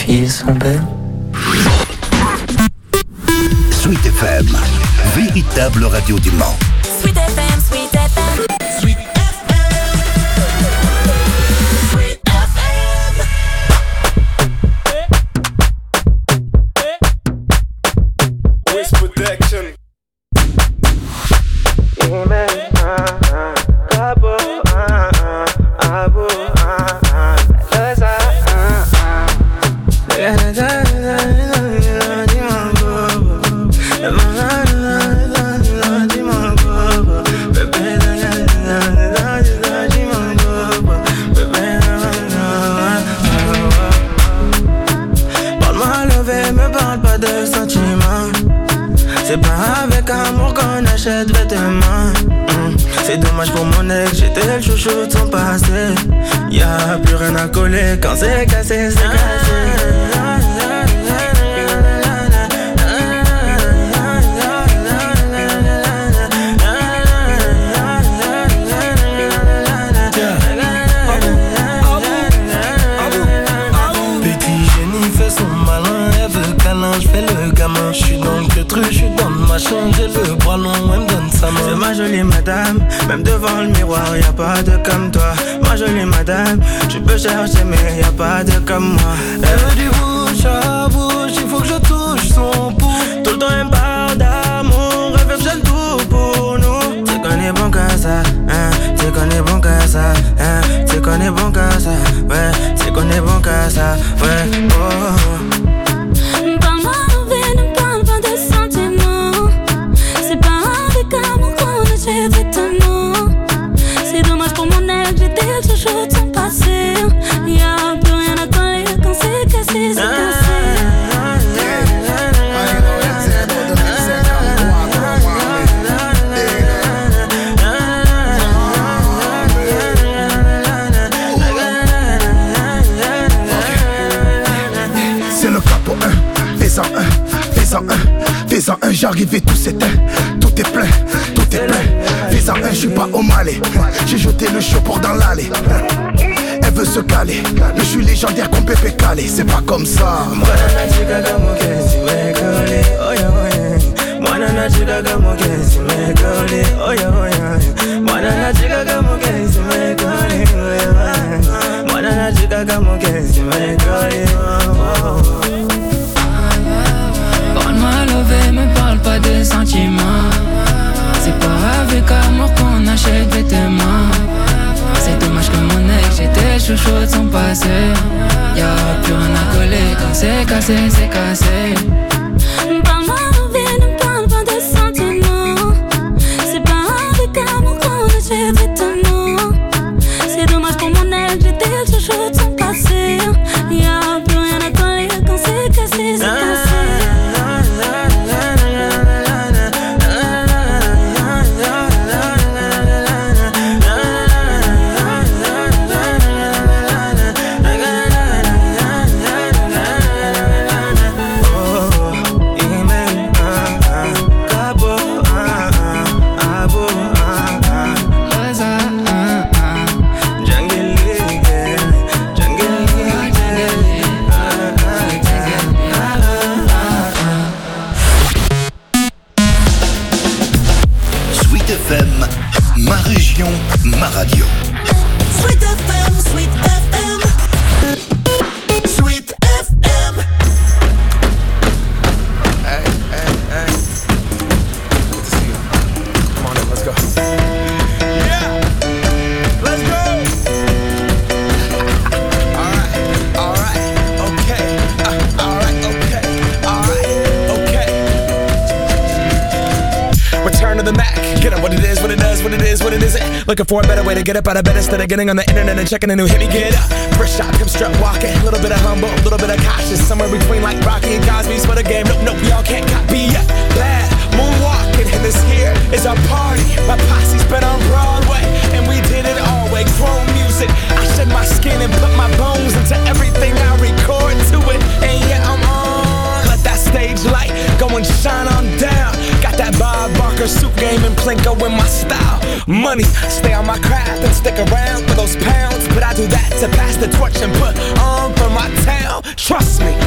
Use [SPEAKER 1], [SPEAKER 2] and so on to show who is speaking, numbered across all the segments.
[SPEAKER 1] filles sont belles.
[SPEAKER 2] Sweet FM, véritable radio du Mans.
[SPEAKER 3] Sweet FM, Sweet FM. Sweet
[SPEAKER 4] C'est pas avec amour qu'on achète vêtements. C'est dommage pour mon ex, j'étais le chouchou de son passé. Y'a plus rien à coller quand c'est cassé, c'est cassé. J'fais le gamin, j'suis dans le truc, j'suis dans le machin, j'ai le bras long, elle me donne sa main. C'est ma jolie madame, même devant le miroir, y'a pas de comme toi. Ma jolie madame, tu peux chercher mais y'a pas de comme moi. Elle veut du bouche à bouche, il faut que je touche son pouls. Tout le temps elle me parle d'amour, elle veut que j'aime tout pour nous. T'sais qu'on est bon qu'à ça, hein, t'sais qu'on est bon qu'à ça, hein, t'sais qu'on est bon qu'à ça, ouais, t'sais qu'on est bon qu'à ça, ouais, oh.
[SPEAKER 5] C'est dommage pour mon ex, j'étais le chouchou de son passé. Y'a plus rien à coller quand c'est cassé, c'est cassé.
[SPEAKER 2] C'est le capot 1, fais-en un, fais-en un, fais-en un, j'arrive et tout s'éteint. Tout est plein, tout est plein. Fais-en un, j'suis pas au Malais. J'ai jeté le show pour dans l'allée. Elle veut se caler, mais j'suis légendaire comme Pépé Calé. C'est pas comme ça.
[SPEAKER 1] Parle-moi lové, me parle pas de sentiments. C'est pas avec amour qu'on achète vêtements. C'est dommage que mon ex, j'étais chouchou de son passé. Y'a plus rien à coller quand c'est cassé, c'est cassé.
[SPEAKER 5] Parle-moi lové, ne parle pas de sentiments. C'est pas avec amour qu'on achète vêtements. C'est dommage pour mon ex, j'étais le chouchou de son passé. Y'a plus rien à coller quand c'est cassé, c'est cassé.
[SPEAKER 2] Ma région, ma radio.
[SPEAKER 3] Sweet FM, Sweet FM. Sweet FM.
[SPEAKER 6] Hey, hey, hey. Good to see you. Come on in, let's go. Yeah, let's go. All right, okay. All right, okay. Return to the Mac. Get up what it is, what it does, what it is, what it isn't. Looking for a better way to get up out of bed instead of getting on the internet and checking a new hit. Me get up, first shot, come strut walking. A little bit of humble, a little bit of cautious. Somewhere between like Rocky and Cosby's for the game. Nope, nope, y'all can't copy yet. Bad moonwalking, and this here is our party. My posse's been on Broadway, and we did it all way. Grown music, I shed my skin and put my bones into everything I record to it. And yeah, I'm on. Let that stage light go and shine on down. Got that Bob Barker suit game and Plinko in my style. Money, stay on my craft and stick around for those pounds. But I do that to pass the torch and put on for my town. Trust me,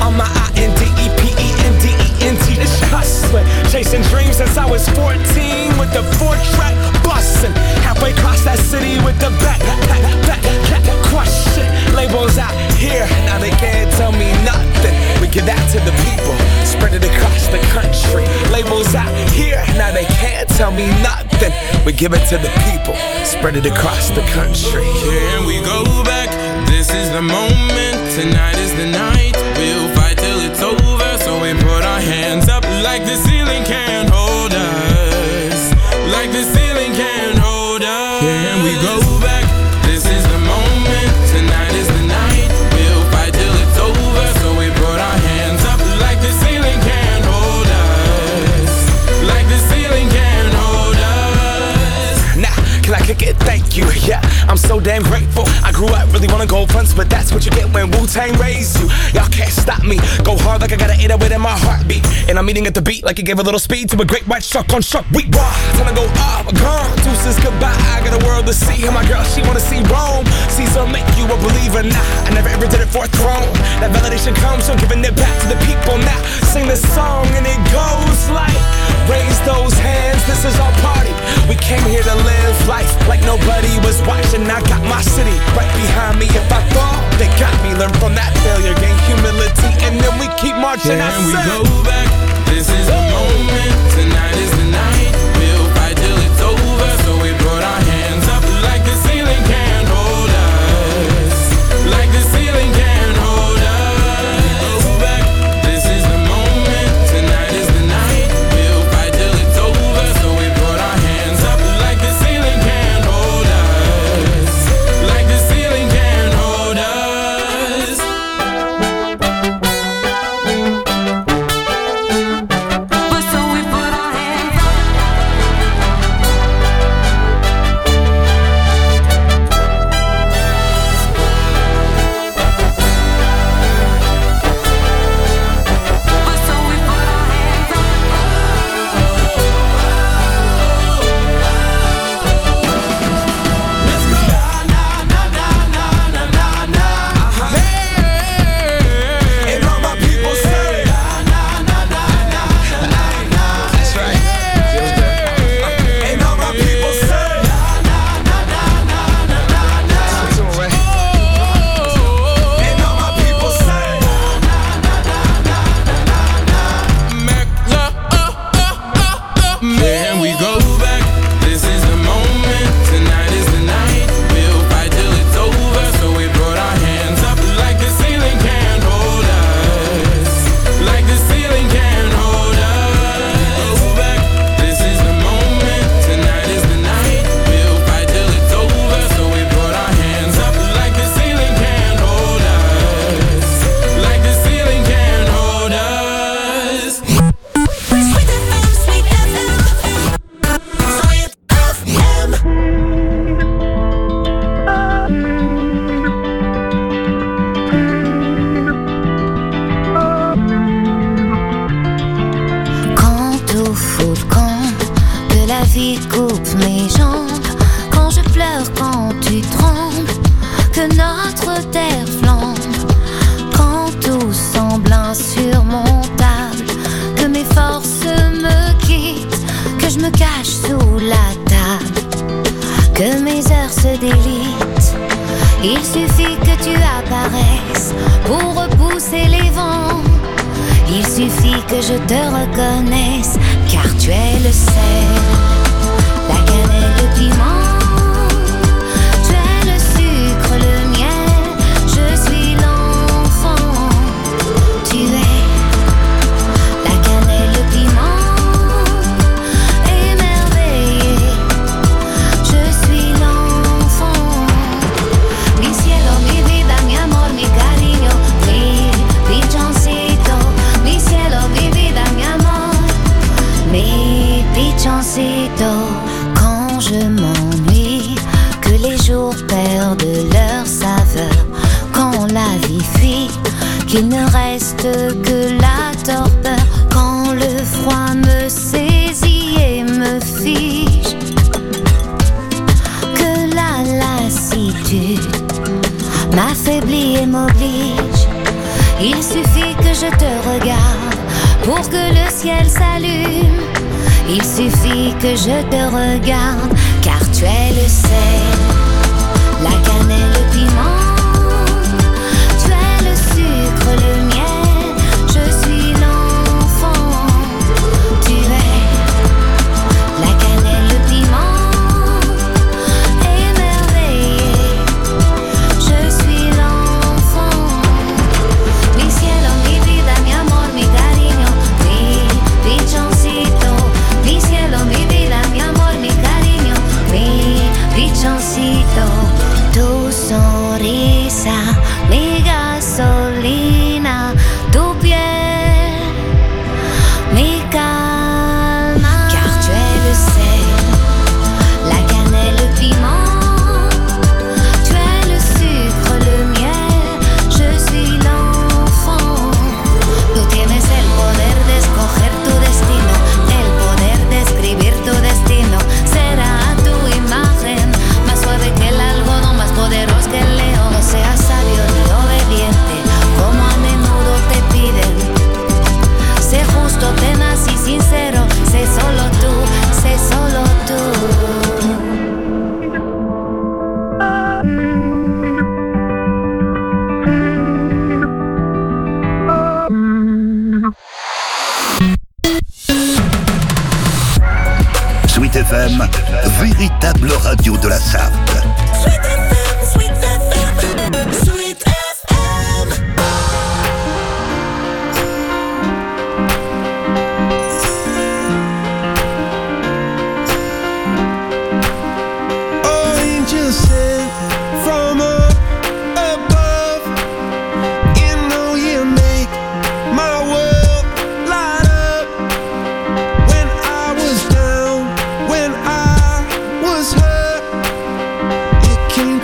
[SPEAKER 6] was 14 with the 4-track bustin'. Halfway across that city with the back question. Labels out here, now they can't tell me nothing. We give that to the people, spread it across the country. Labels out here, now they can't tell me nothing. We give it to the people, spread it across the country.
[SPEAKER 7] Here we go back, this is the moment. Tonight is the night, we'll fight till it's over. So we put our hands up like the ceiling can't hold us. Like the ceiling can't hold us. Here we go back, this is the moment. Tonight is the night, we'll fight till it's over. So we put our hands up like the ceiling can't hold us. Like the ceiling can't hold us.
[SPEAKER 6] Now, can I kick it? Thank you, yeah, I'm so damn grateful. I grew up really wanna go fronts, but that's what you get when Wu-Tang raised you. Y'all can't stop me, go hard like I got an 808 in my heartbeat. And I'm eating at the beat like it gave a little speed to a great white shark on shark week. Raw, time to go up, gone, deuces goodbye. I got a world to see, and my girl, she wanna see Rome. Caesar make you a believer, nah, I never ever did it for a throne. That validation comes from giving it back to the people. Now, sing this song and it goes like, raise those hands, this is our party. We came here to live life like nobody was watching. I got my city right behind me. If I fall, they got me. Learn from that failure, gain humility, and then we keep marching.
[SPEAKER 7] And we go back, this is the moment. Tonight is the night, we'll fight till it's over. So we put our hands up like the ceiling can't hold us. Like the ceiling can't hold us. Go back, this is the moment. Tonight is the night, we'll fight till it's over. So we put our hands up like the ceiling can't hold us. Like the ceiling can't hold us.
[SPEAKER 5] But so we put our hands up. But so we put our hands up.
[SPEAKER 6] And all my people say, that's right. And all my people say, and all my people say,
[SPEAKER 7] Can we go back? This is the moment. Tonight is the night. We'll fight till it's over. So we put our hands up like the ceiling can't hold us. Like the ceiling can't hold us. Go back. This is the moment. Tonight is the night. We'll fight till it's over. So we put our hands up like the ceiling can't hold us. Like the ceiling can't hold us.
[SPEAKER 3] Sweet FM, Sweet FM. Sweet FM.
[SPEAKER 8] Quand tout fout le camp, que la vie coupe mes jambes, quand je pleure, quand tu trembles, que notre terre flambe, quand tout semble insurmontable, que mes forces me quittent, que je me cache sous la table, que mes heures se délitent. Il suffit que tu apparaisses pour repousser les vents. Il suffit que je te reconnaisse, car tu es le sel, la cannelle, le piment. Tu es le sucre, le miel, je suis l'enfant. Tu es la cannelle, le piment, émerveillé. Je suis l'enfant. Mi cielo, mi vida, mi amor, mi cariño, mi pichoncito. Mi cielo, mi vida, mi amor, mi pichoncito. Quand je m'ennuie, que les jours perdent leur saveur, quand la vie fuit, qu'il ne reste que la torpeur, quand le froid me saisit et me fige, que la lassitude m'affaiblit et m'oblige. Il suffit que je te regarde pour que le ciel s'allume. Il suffit que je te regarde, car tu es le sel, la cannelle, le piment. Tu es le sucre, le miel, je suis l'enfant. Tu es la cannelle, le piment, émerveillé, je suis l'enfant. Mi cielo, mi vida, mi amor, mi cariño, mi pichoncito. Mi cielo, mi vida, mi amor, mi cariño, mi pichoncito. Tu sonrisa, mi gasolina, tu piel, mi calma. Car tu es le sel, la cannelle, le piment. Tu es le sucre, le miel, je suis l'enfant. Tú tienes el poder de escoger tu destino, el poder de escribir tu destino. Será a tu imagen, más suave que el algodón, más poderoso que el león. No seas sabio ni obediente, como a menudo te piden. Sé justo, tenaz y sincero, sé solo tú, sé solo tú.
[SPEAKER 9] Sweet FM, véritable radio de la Sarthe.
[SPEAKER 3] Sweet FM, Sweet FM, Sweet FM.
[SPEAKER 10] Angels sent from up above. You know you make my world light up. When I was down, when I was hurt, you came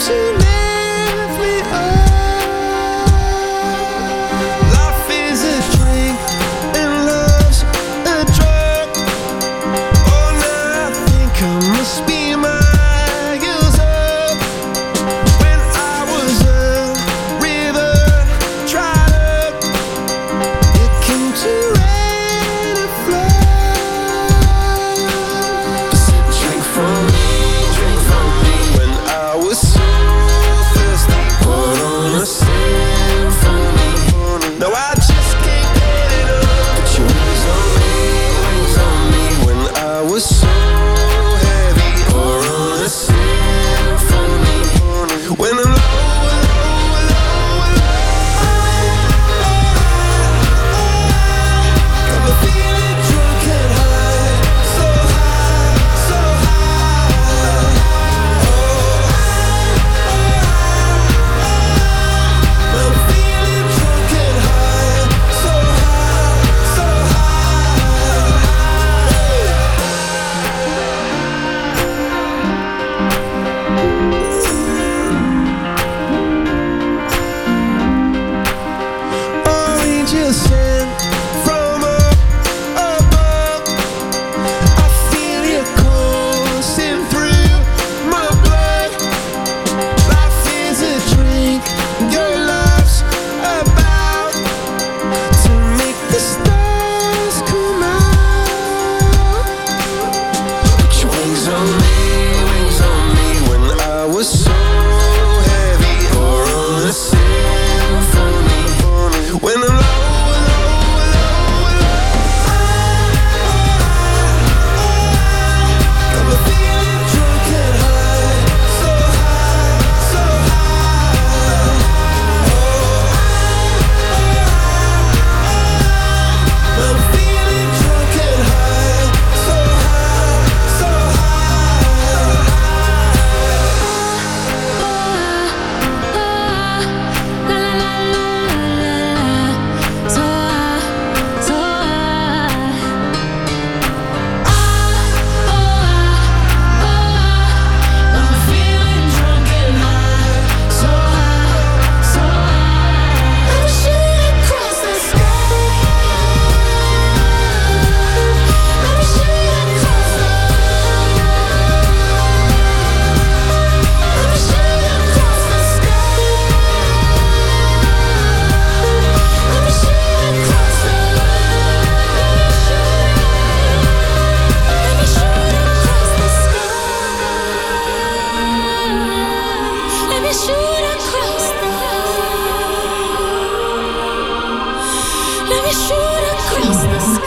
[SPEAKER 5] shoot across the sky.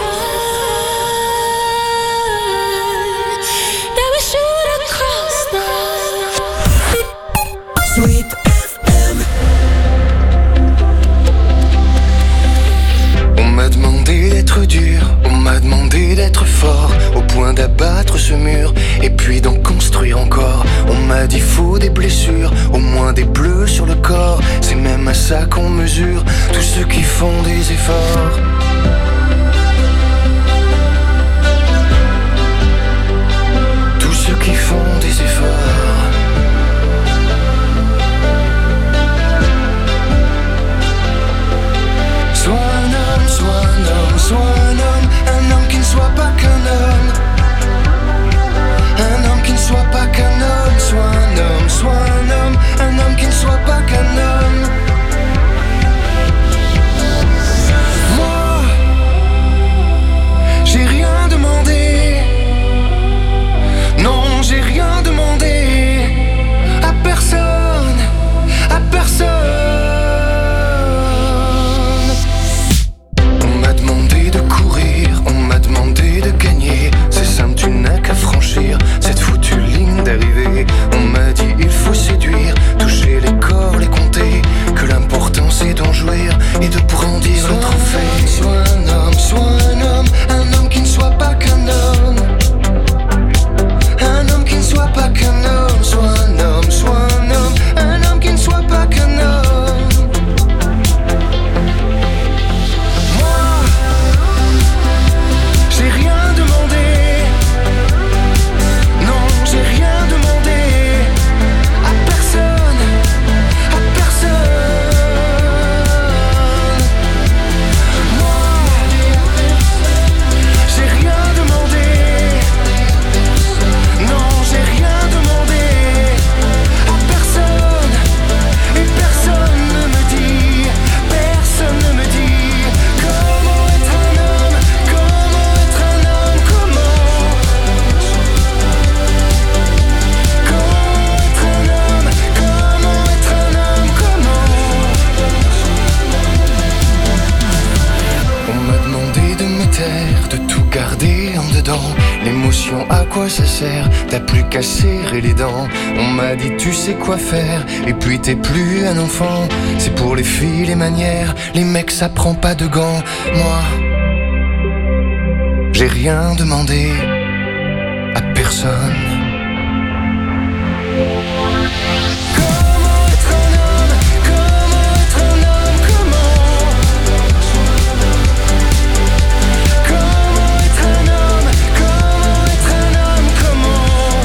[SPEAKER 5] That we shoot across the
[SPEAKER 3] Sweet FM.
[SPEAKER 11] On m'a demandé d'être dur, on m'a demandé d'être fort, au point d'abattre ce mur, et puis d'en construire encore. On m'a dit faut des blessures, au moins des bleus sur le corps. C'est même à ça qu'on mesure tous ceux qui font des efforts. Tous ceux qui font des efforts. Sois un homme, sois un homme, sois un homme qui ne soit pas qu'un homme. Un homme qui ne soit pas qu'un homme, sois un homme, sois un homme qui ne soit pas qu'un homme. Moi, j'ai rien demandé. Non, j'ai rien demandé à personne, à personne. On m'a demandé de courir, on m'a demandé de gagner. C'est simple, tu n'as qu'à franchir cette foutue ligne d'arrivée. On m'a dit il faut séduire, toucher les corps, les compter, que l'important c'est d'en jouir et de brandir le trophée. Sois un homme qui ne soit pas qu'un homme. Un homme qui ne soit pas qu'un homme. Sois un homme qui ne soit pas qu'un homme. Moi, j'ai rien demandé. Non, j'ai rien demandé à personne, à personne. Moi, j'ai rien demandé. Non, j'ai rien demandé à personne. Et personne ne me dit comment être un homme, comment être un homme, comment être un homme, comment être un homme, comment. On m'a demandé de me taire, de tout garder en dedans. L'émotion, à quoi ça sert? T'as plus qu'à serrer les dents. On m'a dit tu sais quoi faire, et puis t'es plus un enfant. C'est pour les filles les manières, les mecs ça prend pas de gants. Moi, j'ai rien demandé à personne. Comment être un homme, comment être un homme, comment être un homme, comment être un homme, comment.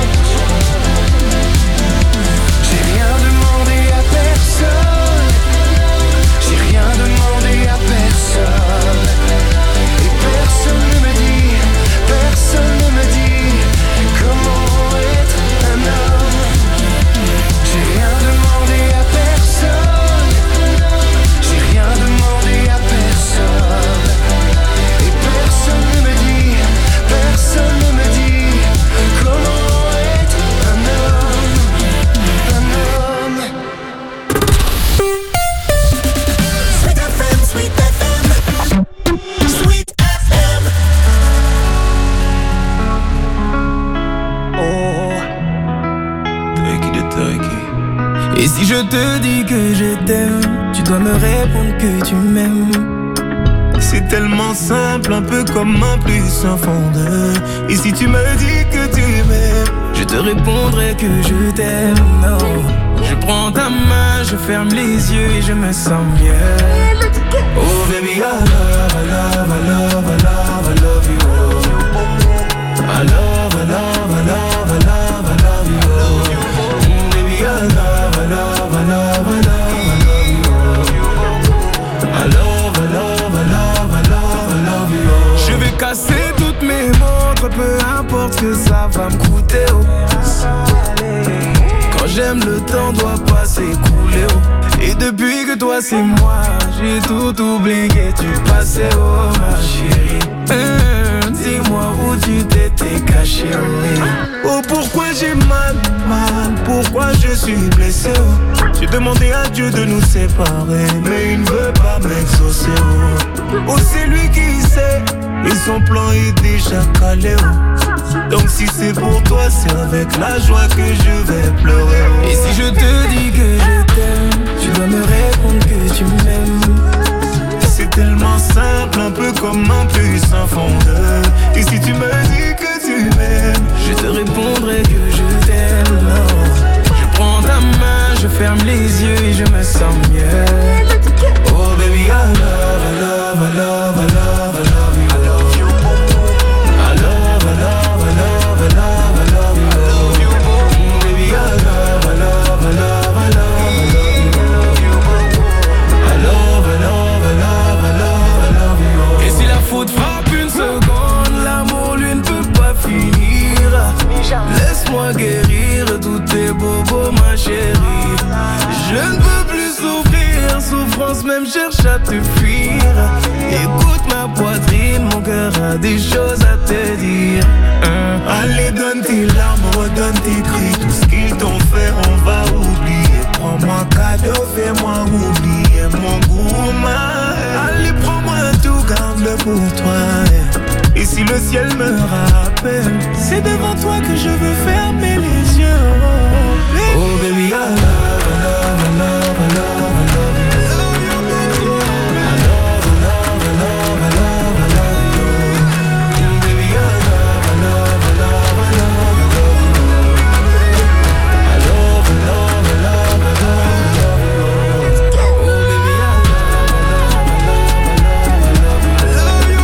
[SPEAKER 11] J'ai rien demandé à personne. J'ai rien demandé à personne. Et personne ne me dit comment être un homme. J'ai rien demandé à personne. J'ai rien demandé à personne. Et personne ne me dit comment être un homme. Un homme.
[SPEAKER 3] Sweet FM, Sweet FM. Sweet FM.
[SPEAKER 4] Et si je te dis que je t'aime, tu dois me répondre que tu m'aimes. C'est tellement simple, un peu comme un plus un fondeur. Et si tu me dis que tu m'aimes, je te répondrai que je t'aime. Non, je prends ta main, je ferme les yeux et je me sens mieux. Oh baby, I love you. I love you. Baby, I love you. Je vais casser toutes mes montres, peu importe ce que ça va me coûter. Quand j'aime, le temps doit pas s'écouler. Et depuis que toi c'est moi, j'ai tout oublié, tu passais, oh ma chérie. Dis-moi où tu t'étais caché, oh pourquoi j'ai mal, pourquoi je suis blessé, J'ai demandé à Dieu de nous séparer, mais il ne veut pas m'exaucer, oh sait, et son plan est déjà calé. Donc si c'est pour toi, c'est avec la joie que je vais pleurer.
[SPEAKER 12] Et si je te dis que je t'aime, tu dois me répondre que tu m'aimes.
[SPEAKER 4] C'est tellement simple, un peu comme un puissant fondeur. Et si tu me dis que tu m'aimes,
[SPEAKER 12] je te répondrai que je t'aime. Je prends ta main, je ferme les yeux et je me sens mieux.
[SPEAKER 4] Oh baby, I love, I love, I love, I love, I love you. I love you. I love, I love, I love, I love, I love you. I love you. Baby, I love, I love, I love, I love, I love you. I love, I love, I love, I love, I love you.
[SPEAKER 12] Et si la faute frappe une seconde, l'amour lui ne peut pas finir. Laisse-moi guérir tous tes bobos, ma chérie. Je ne peux plus souffrir, souffrance même cherche à te fuir. Écoute ma poitrine, mon cœur a des choses à te dire.
[SPEAKER 4] Allez, donne tes larmes, donne tes cris. Tout ce qu'ils t'ont fait, on va oublier. Prends-moi cadeau, fais-moi oublier mon gourmand. Allez, prends-moi tout, garde-le pour toi. Et si le ciel me rappelle, c'est devant toi que je veux fermer les yeux. Oh baby, I love, I love, I love, I love, I love you. I love, I love, I love, I love, I love you. Baby, I love, I love, I love, I love, I love you. I love, I love, I love, I love, I love you. Oh baby, I love, I love, I love, I love, I love you.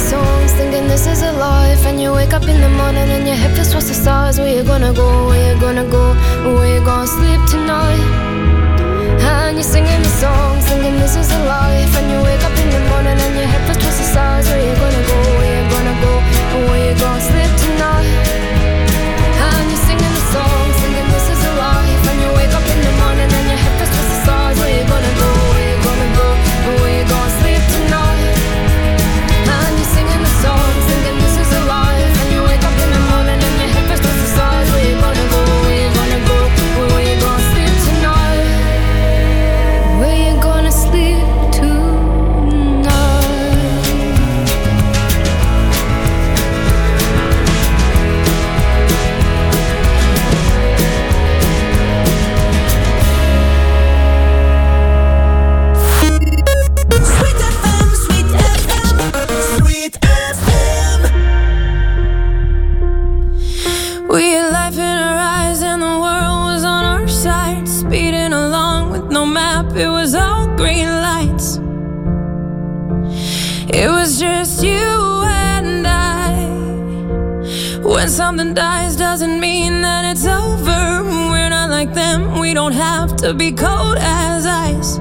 [SPEAKER 8] wake up in the morning and your head feels towards the stars. Where you gonna go? Where you gonna
[SPEAKER 13] you're singing the song, singing this is a life. And you wake up in the morning and your head feels twice the size. Where you gonna go, where you gonna go, and where you gonna sleep tonight? And you're singing the song, singing this is a life. And you wake up in the morning and your head feels twice the size. Where you gonna go, where you gonna go, and where you gonna sleep tonight? And you're singing the song, singing this is a life. And you wake up in the morning and your head feels twice the size. Where you gonna go, where you gonna go, and where you gonna sleep tonight? Where you gonna sleep tonight?
[SPEAKER 1] We had life in our eyes and the world was on our side, speeding along with no map, it was all green lights. It was just you and I. When something dies doesn't mean that it's over. We're not like them, we don't have to be cold as ice.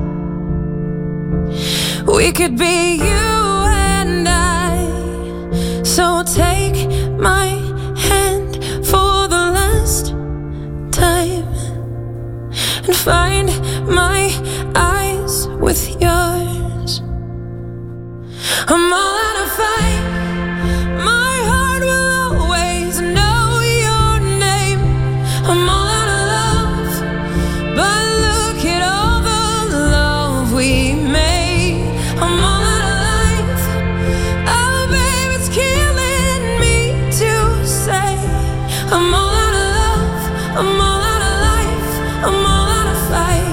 [SPEAKER 1] We could be you and I. So take my hand for the last time and find my eyes with yours. I'm all out of fight. My heart will always know your name. I'm all out of love, but look at all the love we made. I'm all out of life. Oh, babe, it's killing me to say. I'm all out of love. I'm all out of life. I'm all out of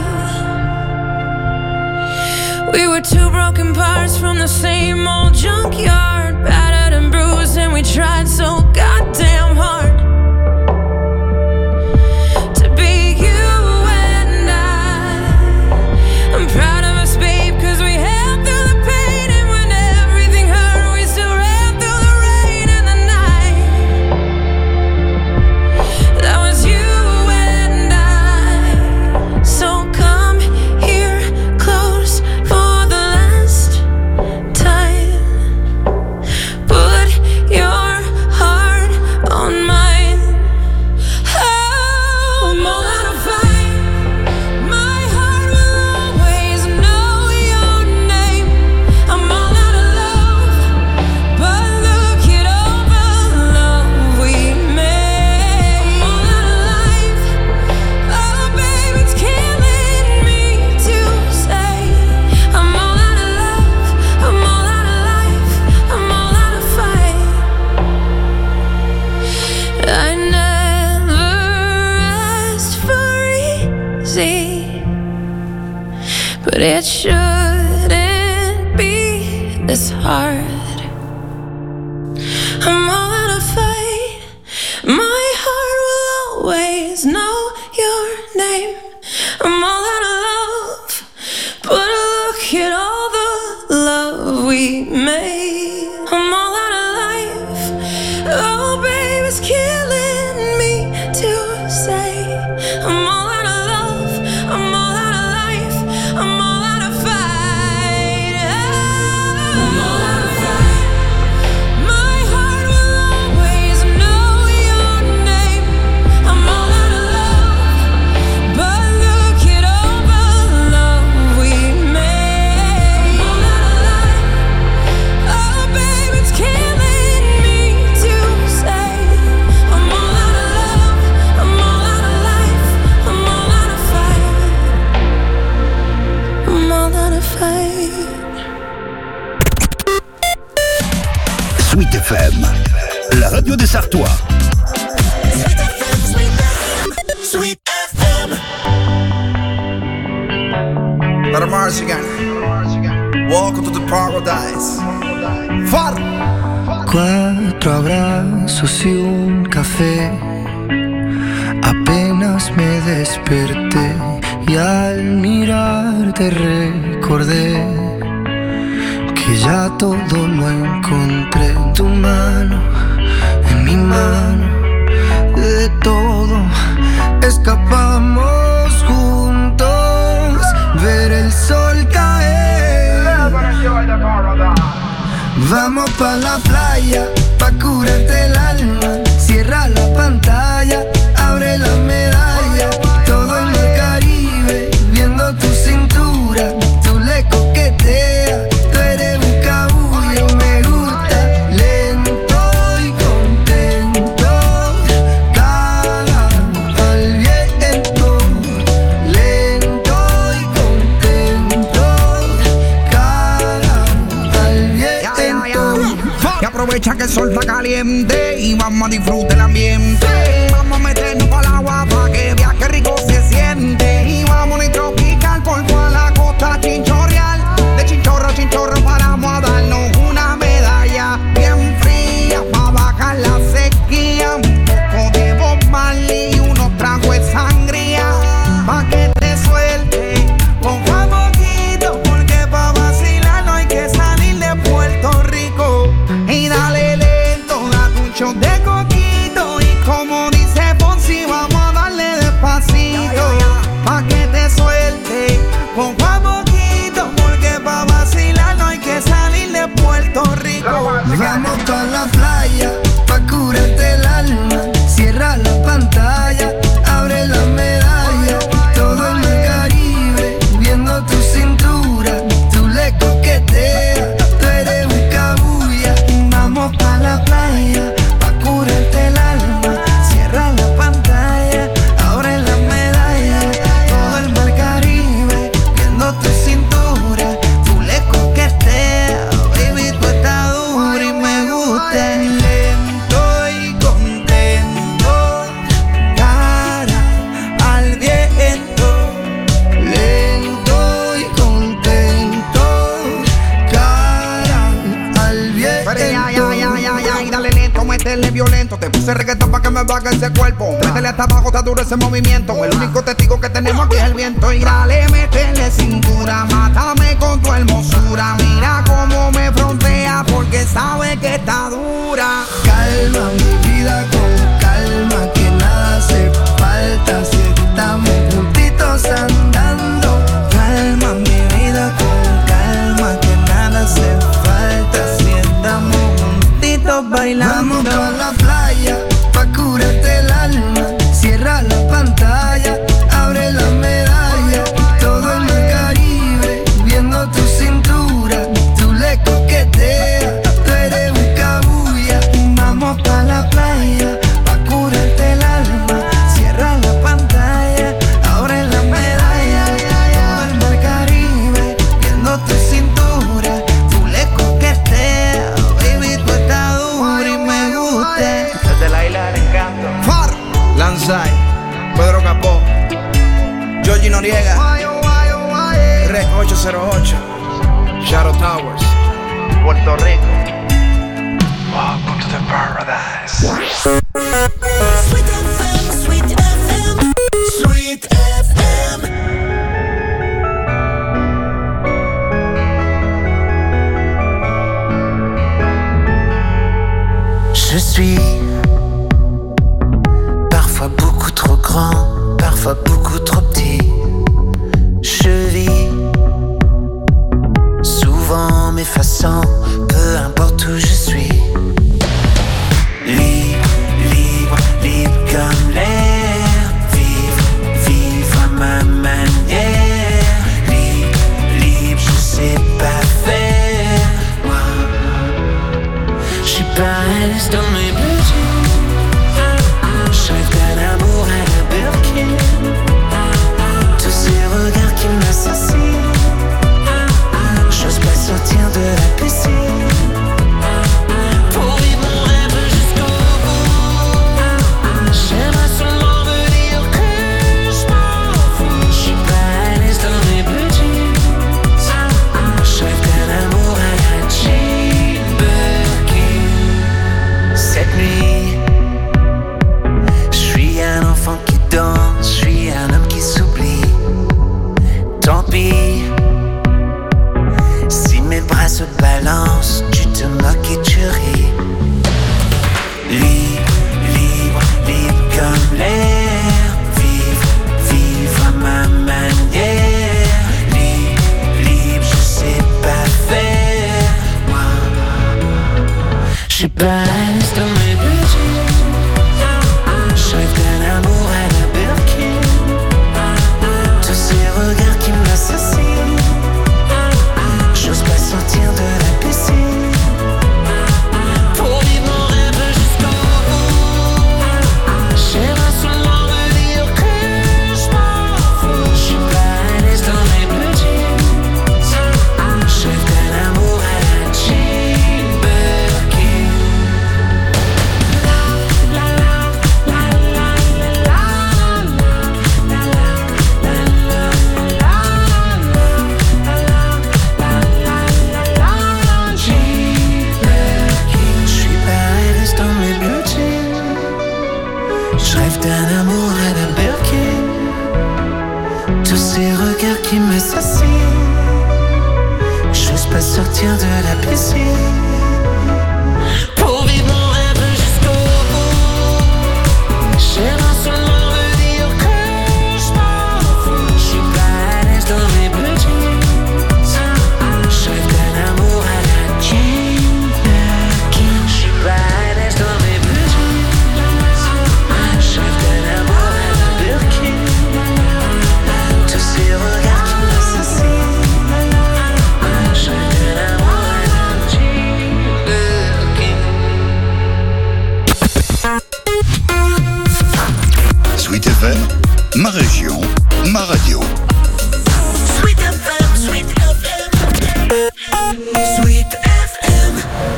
[SPEAKER 1] fight. We were two broken parts from the same old junkyard, battered and bruised, and we tried so goddamn hard to be you and I. I'm proud of us, babe, cause we held through the pain, and when everything hurt, we still ran through the rain and the night. That was you and I. So come here close for the last time. Put your heart on mine. Oh, I'm all out of fight. My heart will always know your name. I'm all out of love, but look at all the love we made. I'm all out of life. Oh, babe, it's killing me to say. I'm all out of love. I'm all out of life. I'm all out of fight. I never asked for easy, but it shouldn't be this hard. I'm all out of fight. My heart will always know your name. I'm all out of love, but look at all the love we made. I'm all out of life. Oh, babe, it's killing me to say. I'm all out of love. I'm all out of life. I'm all out of fight. I'm all out of fight. My heart will always know your name. I'm all out of love, but look at all the love we made. I'm all out of life. Oh, babe, it's killing me to say. I'm all out of love. I'm all out of life. I'm all out of fight. I'm all out of fight.
[SPEAKER 9] Sweet FM, la radio des Sartois.
[SPEAKER 3] Sweet FM.
[SPEAKER 14] Let a march again. Welcome to the paradise. Far.
[SPEAKER 15] 4 abrazos y un café. Apenas me desperté y al mirarte recordé que ya todo lo encontré en tu mano, en mi mano. De todo escapamos juntos. Vamos pa' la playa, pa' curarte el alma. Cierra la pantalla, abre la medalla. Todo en el Caribe, viendo tu cintura. Tú le coqueteas, tú eres un cabullo. Me gusta lento y contento. Cara al viento. Lento y contento. Cara al viento.
[SPEAKER 16] Y aprovecha que el sol está caliente y vamos a disfrutar el ambiente. Vamos a meternos para el agua pa' que veas que rico se siente. Y vamos a tropical por toda la costa chinchorreal. De chinchorro a chinchorro paramos a darnos una medalla bien fría pa' bajar la sequía. Un poco de Bob Marley y unos tragos de sangría pa' que te suelte poco a poquito, porque pa' vacilar no hay que salir de Puerto Rico. Y dale lento, date un shot de coquito. Y como dice Fonsi, vamos a darle despacito pa' que te suelte poco a poquito, porque pa' vacilar no hay que salir de Puerto Rico.
[SPEAKER 15] Vamos pa' la playa, pa' curarte el alma. Cierra la pantalla, abre la medalla. Todo en el Caribe, viendo tu cintura. Tú le coqueteas, tú eres un cabulla. Vamos pa' la playa, pa' curarte el alma. Cierra la pantalla, abre la medalla. Todo el mar Caribe, viendo tu cintura. Tú le coqueteas, baby, tú estás dura y me gusta. Lento y contento, cara al viento. Lento y contento, cara al viento.
[SPEAKER 16] Y dale lento, métele violento. Te puse reggaetón pa' que me baje ese cuerpo. Métele hasta abajo, está duro ese movimiento. El único testigo que tenemos aquí es el viento. Y dale, métele cintura. Mátame con tu hermosura. Mira cómo me frontea, porque sabe que está dura.
[SPEAKER 15] Calma mi vida con calma, que nada hace falta si estamos juntitos andando. Calma mi vida con calma, que nada hace falta si estamos juntitos bailando. Vamos pa' la playa, pa' curarte el alma. Cierra la pantalla, abre la medalla. Todo en el Caribe, viendo tu cintura. Tú le coqueteas, tú eres un cabulla. Vamos pa' la playa, pa' curarte el alma. Cierra la pantalla, abre la medalla. Todo el mar Caribe, viendo tu cintura. Tú le coqueteas, baby, tú estás dura y me gusta.
[SPEAKER 14] Desde la isla del encanto.
[SPEAKER 16] Far,
[SPEAKER 14] Lanzai, Pedro Capó, Georgie Noriega, Rec 808, Shadow Towers, Puerto Rico. Welcome to the paradise.
[SPEAKER 3] Sweet FM, Sweet FM, Sweet FM.
[SPEAKER 17] Je suis parfois beaucoup trop grand, parfois beaucoup trop petit. Je vis souvent m'effaçant, peu importe où je suis. Libre, libre, libre comme l'air. Vivre, vivre à ma manière. Libre, libre, je sais pas faire. Moi, je suis pas à l'aise dans mes besoins. Je rêve d'un amour à la Birkin. Tous ces regards qui m'assassinent. J'ose pas sortir de la piscine. Je rêve d'un amour à la Birkin. Tous ces regards qui me s'assient. J'ose pas sortir de la piscine. Pour vivre mon rêve jusqu'au bout. J'aimerais seulement me dire que je m'en fous. Je suis pas à l'aise dans mes blue jeans. Je rêve d'un amour à la Jane Birkin. Je suis pas à l'aise dans mes blue jeans. Je rêve d'un amour à la Birkin. Tous ces regards qui m'assassinent. Je rêve d'un amour à la Jane Birkin.
[SPEAKER 9] Sweet FM, ma région, ma radio.
[SPEAKER 3] Sweet FM, Sweet FM. Sweet FM.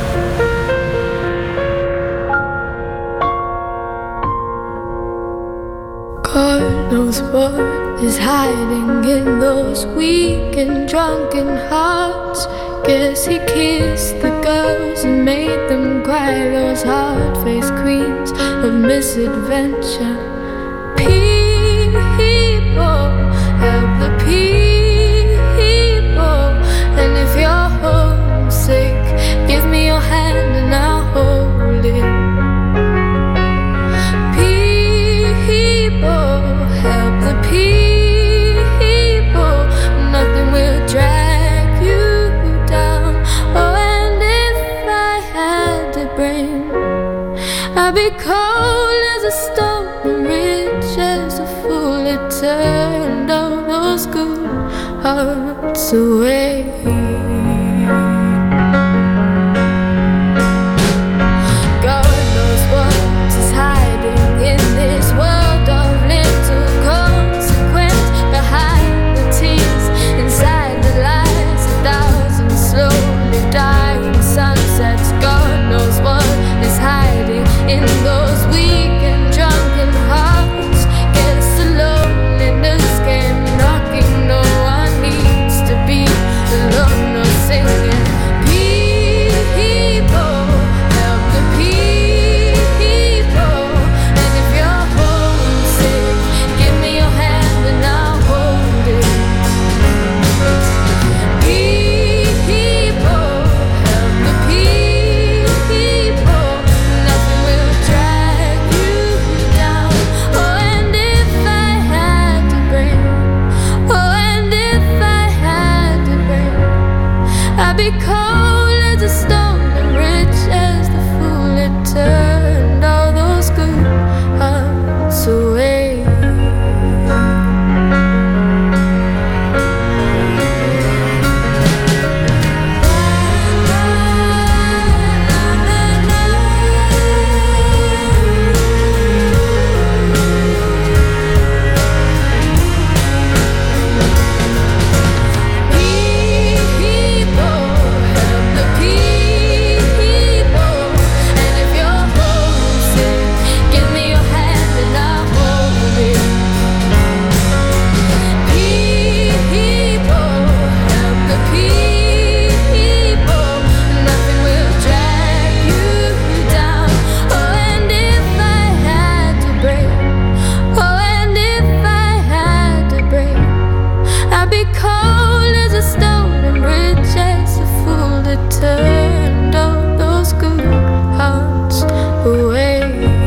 [SPEAKER 13] God knows what is hiding in those weak and drunken hearts. Guess he kissed the girls and made them cry, those hard-faced queens of misadventure. People, help the people. And if you're homesick, give me your hand and I'll hold it. People, help the people. Nothing will drag you down. Oh, and if I had to bring, I'd be cold as a stone and rich as a fool. It turned all those good hearts away. God knows what is hiding in this world of little consequence. Behind the tears, inside the lies, 1,000 slowly dying sunsets. God knows what is hiding in those weak and drunken hearts. Guess the loneliness came knocking. No one needs to be alone or singing. People, help the people. And if you're homesick, give me your hand and I'll hold it. People, help the people. Nothing will drag you down. Oh, and if I had to bring, oh, and if I had to bring, I'd be cold as a stone and rich as the fool. It turned all those good hearts away. People, help the people. And if you're homesick, give me your hand and I'll hold it. People, help the people. Nothing will drag you down. Oh, and if I had to break, oh, and if I had to break, I'd be cold as a stone and rich as a fool that turned all those good hearts away.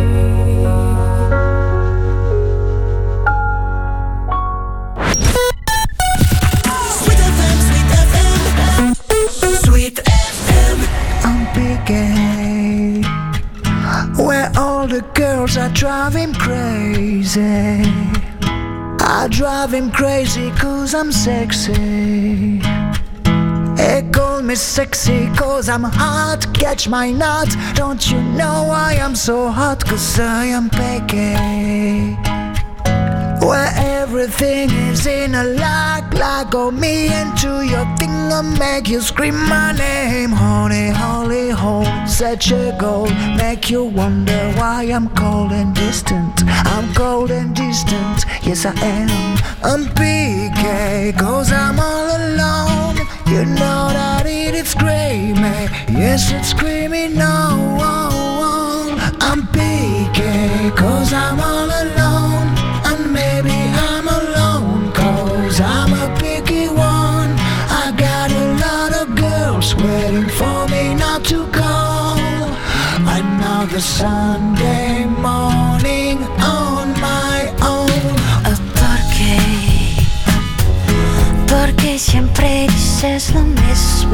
[SPEAKER 3] Sweet FM, Sweet FM. Sweet FM.
[SPEAKER 15] I'm picking where all the girls are driving crazy. I drive him crazy cause I'm sexy. They call me sexy cause I'm hot. Catch my nut. Don't you know why I'm so hot? Cause I am picky. Where everything is in a lock. Go me into your thing and make you scream my name. Honey, holy hole, such a goal. Make you wonder why I'm cold and distant. I'm cold and distant, yes I am. I'm PK, cause I'm all alone. You know that it's screaming, yes it's screaming no.
[SPEAKER 3] I'm picky, cause I'm all alone. And maybe I'm alone, cause I'm a picky one. I got a lot of girls waiting for me not to go. Another Sunday morning on my own.
[SPEAKER 8] Porque siempre dices lo mismo.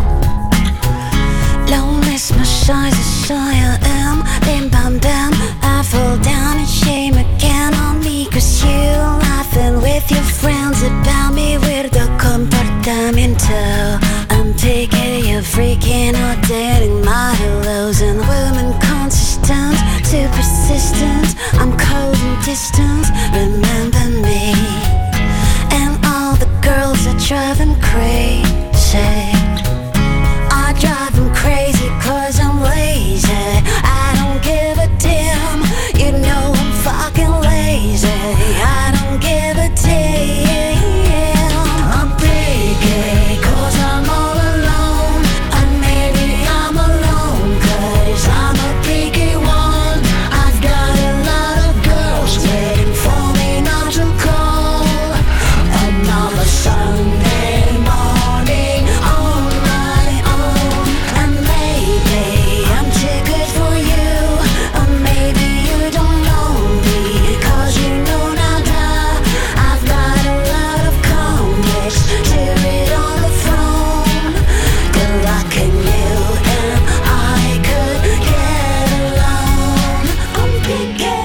[SPEAKER 8] Lo mismo soy, I am. Bim bam bam, I fall down and shame again on me. Cause you laughing with your friends about me. Weirdo comportamiento. I'm picky, you're freaking out, dating my hellos. And women consistent, too persistent. I'm cold and distant, remember me. And all the girls are driving crazy. I drive them crazy cause I'm lazy. I don't give a damn, you know I'm fucking lazy. I don't give a damn. I'm picky cause I'm all alone. And maybe I'm alone cause I'm a picky one. I've got a lot of girls waiting for me not to call. Another Sunday morning on my own. And maybe I'm too good for you, or maybe you don't know me, cause you know nada. I've got a lot of complex to it on the throne. Good luck in you and I could get along. I'm picky,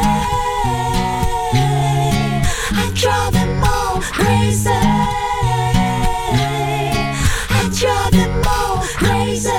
[SPEAKER 8] I drive them all crazy. I drive them all crazy.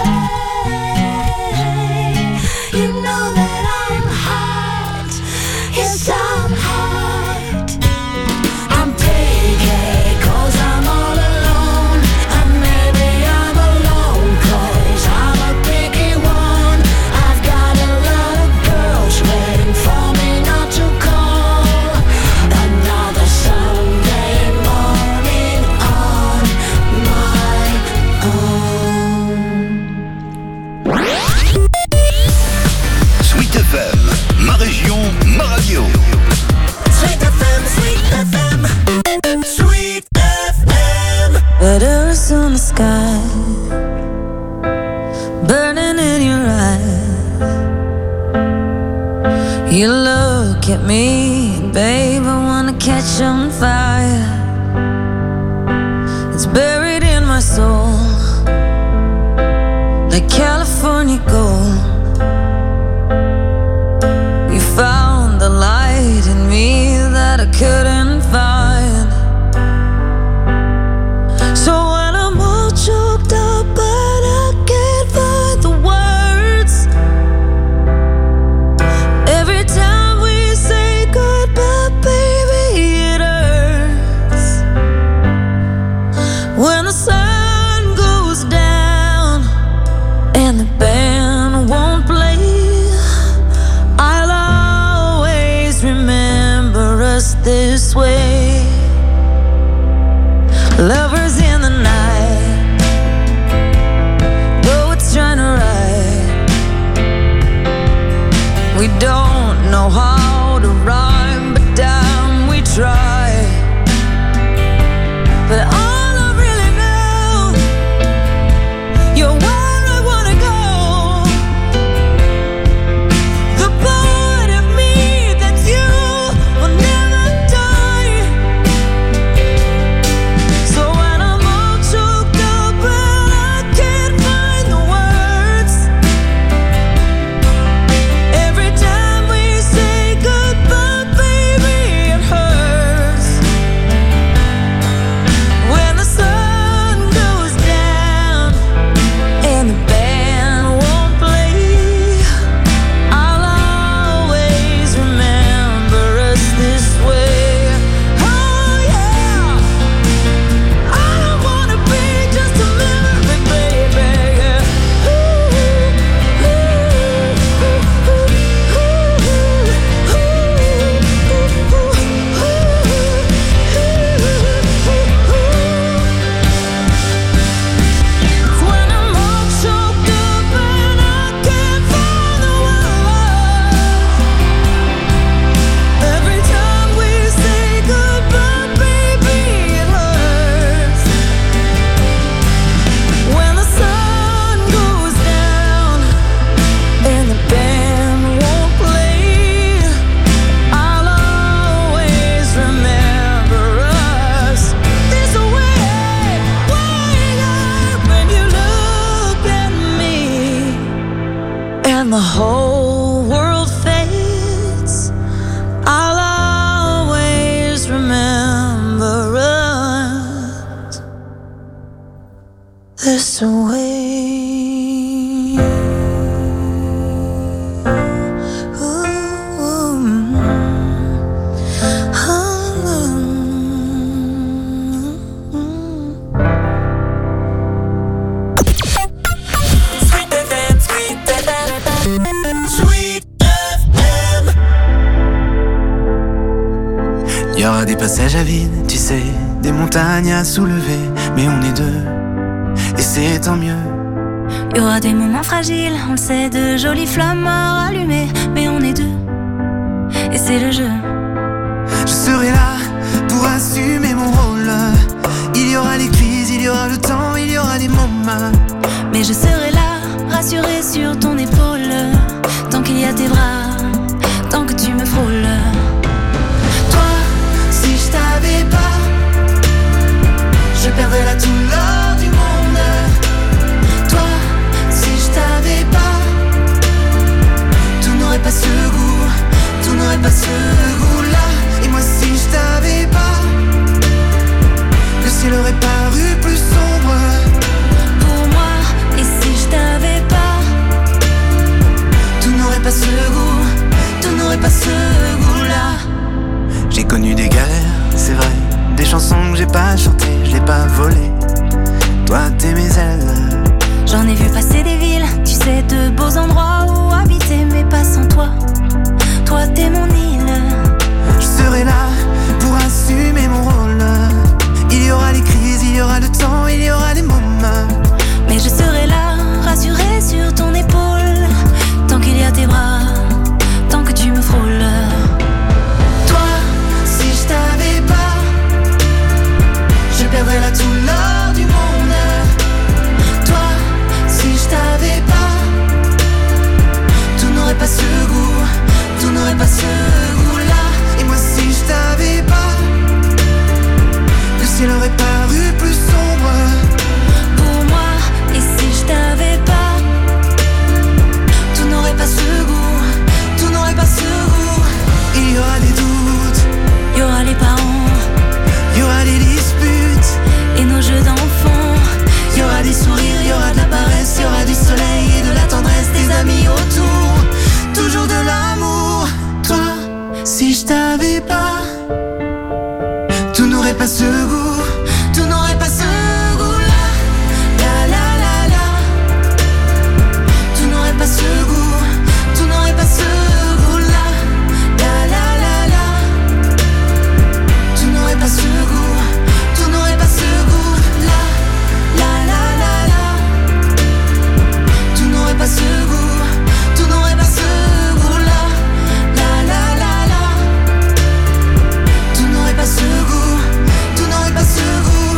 [SPEAKER 8] You know that I'm hot. Yes, I'm hot. I'm picky cause I'm all alone. And maybe I'm alone cause I'm a picky one. I've got a lot of girls waiting for me not to call. Another Sunday morning on my own.
[SPEAKER 9] Sweet FM, ma région, ma radio.
[SPEAKER 3] Sweet FM, Sweet FM, Sweet FM.
[SPEAKER 1] Letters on the sky, burning in your eyes. You look at me, babe, I wanna catch on fire. It's buried in my soul, like California gold. You found the light in me that I couldn't find. So when I'm all choked up but I can't find the words, every time we say goodbye, baby, it hurts. When the sun goes down and the band won't play, I'll always remember us this way. Lovers in the night, though it's trying to ride. We don't know how to rhyme, but damn, we try. But all I really know, you're where I wanna go. The part of me that's you will never die. So when I'm
[SPEAKER 18] us away.
[SPEAKER 17] Il y aura des passages à vide, tu sais, des montagnes à soulever, mais on est deux, et c'est tant mieux.
[SPEAKER 5] Il y aura des moments fragiles, on le sait, de jolies flammes à rallumer, mais on est deux, et c'est le jeu.
[SPEAKER 17] Je serai là pour assumer mon rôle. Il y aura les crises, il y aura le temps, il y aura les moments.
[SPEAKER 5] Mais je serai là, rassurée sur ton épaule, tant qu'il y a tes bras, tant que tu me frôles.
[SPEAKER 17] Si je t'avais pas, je perdrais là tout l'or du monde. Toi, si je t'avais pas, tout n'aurait pas ce goût, tout n'aurait pas ce goût-là. Et moi si je t'avais pas, le ciel aurait paru plus sombre
[SPEAKER 5] pour moi. Et si je t'avais pas,
[SPEAKER 17] tout n'aurait pas ce goût, tout n'aurait pas ce goût-là. J'ai connu des galères, c'est vrai, des chansons que j'ai pas chantées, je l'ai pas volées. Toi t'es mes ailes.
[SPEAKER 5] J'en ai vu passer des villes, tu sais, de beaux endroits où habiter, mais pas sans toi. Toi t'es mon île.
[SPEAKER 17] Je serai là pour assumer mon rôle. Il y aura les crises, il y aura le temps, il y aura les moments.
[SPEAKER 5] Mais je serai là, rassurée sur ton épaule, tant qu'il y a tes bras, tant que tu me frôles.
[SPEAKER 17] Si je t'avais pas, je perdrais là tout l'or du monde. Toi, si je t'avais pas, tout n'aurait pas ce goût, tout n'aurait pas ce goût-là. Et moi si je t'avais pas, le ciel aurait paru plus sombre
[SPEAKER 5] pour moi. Et si je t'avais pas, tout n'aurait pas ce goût, tout n'aurait pas ce goût.
[SPEAKER 17] Il y aura des doutes,
[SPEAKER 5] il y aura les parents,
[SPEAKER 17] il y aura les disputes
[SPEAKER 5] et nos jeux d'enfants.
[SPEAKER 17] Il y aura des sourires, il y aura de la paresse, il y aura du soleil et de la tendresse, des amis autour, toujours de l'amour. Toi, si je t'avais pas, tout n'aurait pas ce goût, tout n'aurait pas ce goût-là. La la la la, tout n'aurait pas ce goût, tout n'aurait pas ce goût-là. La la la la, tout n'aurait pas ce goût, tout n'aurait pas ce goût-là. La la la la, tout n'aurait pas ce goût, tout n'aurait pas ce goût-là. La la la la, tout n'aurait pas ce goût, tout n'aurait pas ce goût.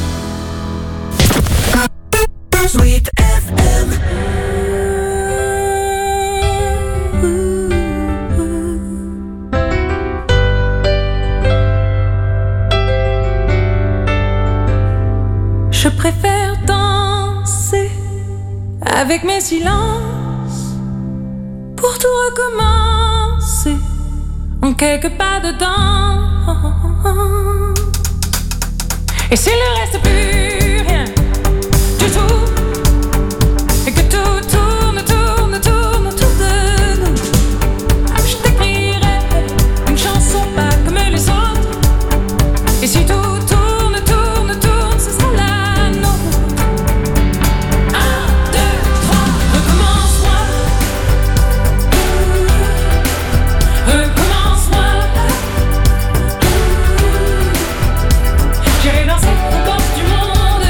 [SPEAKER 17] Sweet FM.
[SPEAKER 1] Je préfère danser avec mes silences pour tout recommencer en quelques pas dedans. Et s'il ne reste plus rien du tout, et que tout tourne, tourne, tourne autour de nous, je t'écrirai une chanson pas comme les autres. Et si tout tourne, tourne, tourne, ce sera la nôtre. 1, 2, 3, recommence-moi. Recommence-moi. J'irai danser aux portes du monde.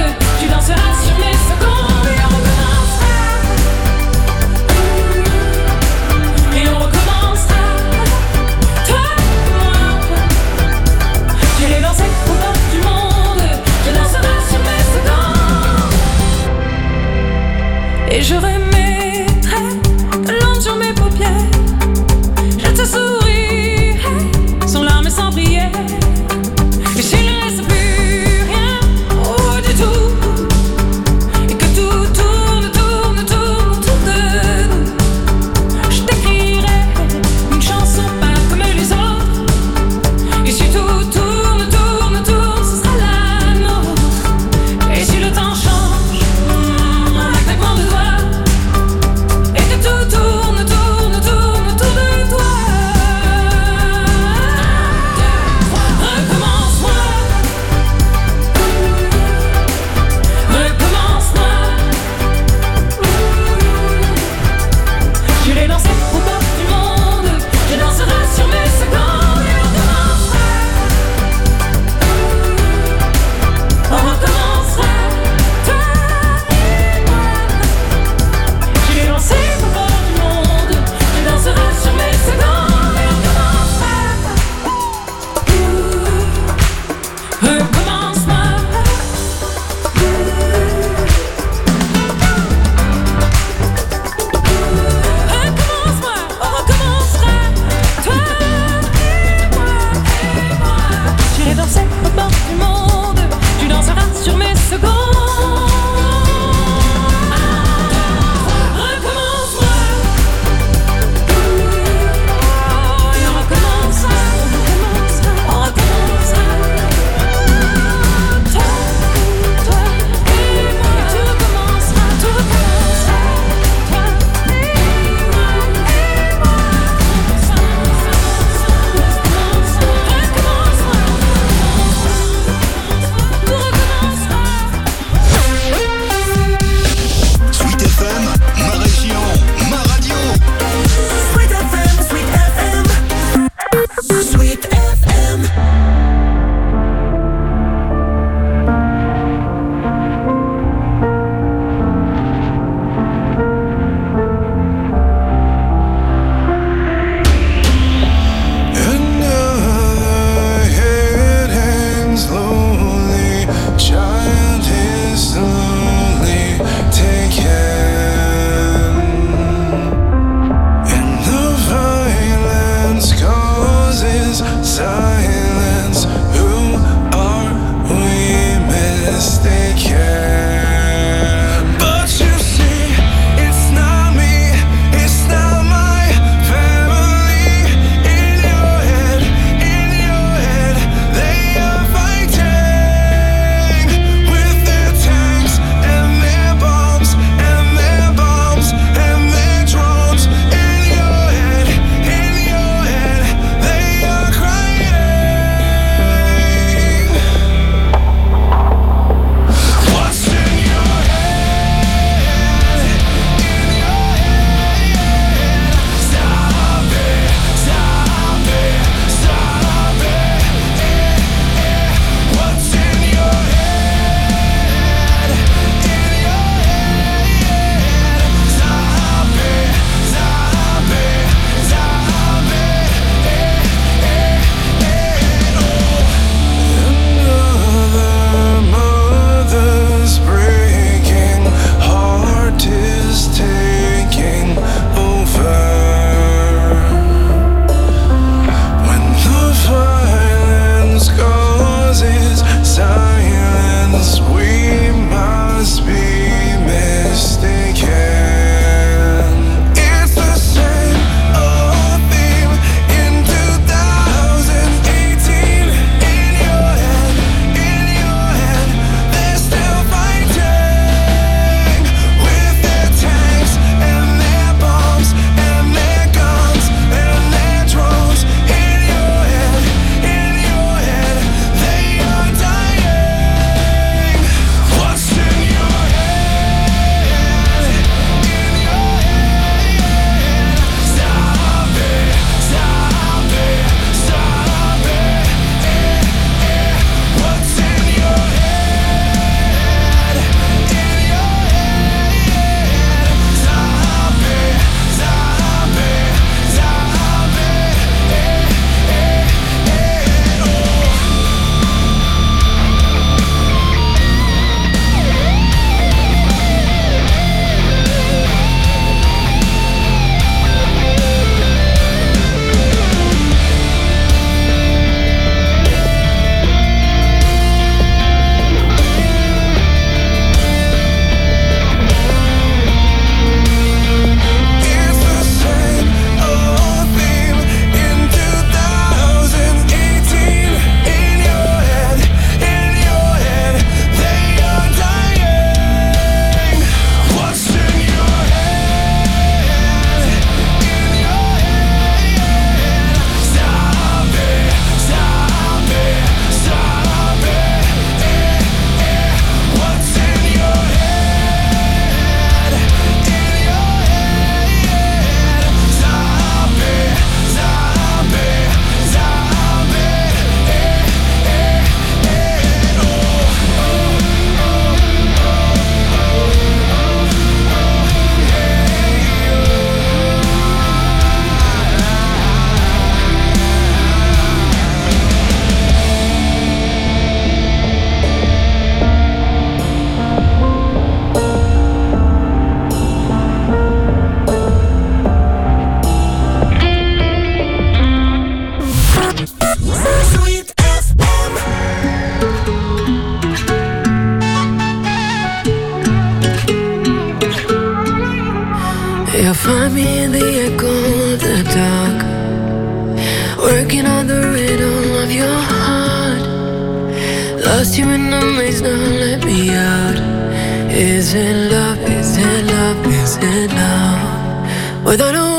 [SPEAKER 18] Lost you in the maze, now let me out. Is it love, is it love, is it love? Without a